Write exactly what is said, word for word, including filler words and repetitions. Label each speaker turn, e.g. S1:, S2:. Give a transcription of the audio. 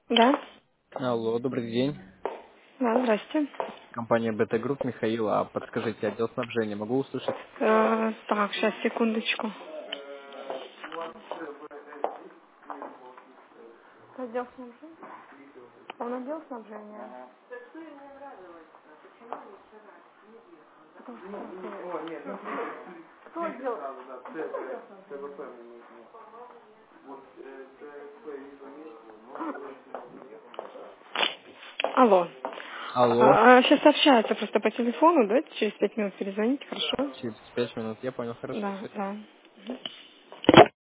S1: Да?
S2: Алло, добрый день.
S1: Да, здрасте.
S2: Компания Бета Групп, Михаил, а подскажите, отдел снабжения, могу услышать?
S1: Э, так, сейчас, секундочку. Отдел снабжения? Он отдел снабжения? Кто отдел? Алло.
S2: Алло,
S1: Сейчас общается просто по телефону, да? Через пять минут перезвоните, хорошо?
S2: через пять минут, я понял, хорошо,
S1: Да,
S2: спасибо.
S1: да.